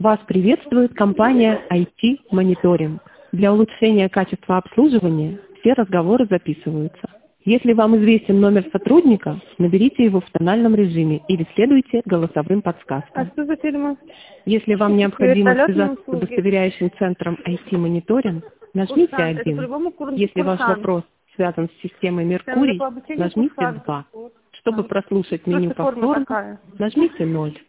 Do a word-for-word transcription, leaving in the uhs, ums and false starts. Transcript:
Вас приветствует компания ай ти Monitoring. Для улучшения качества обслуживания все разговоры записываются. Если вам известен номер сотрудника, наберите его в тональном режиме или следуйте голосовым А подсказкам. что за фирма? Если вам необходимо Вертолетные связаться с услуги. удостоверяющим центром ай ти Monitoring, нажмите Курсант. Это один. по-любому кур- Если ваш курсант. вопрос связан с системой Цены Меркурий, по обучению нажмите курсант. два. Вот. Чтобы прослушать меню Просто форма повторно, такая. нажмите ноль.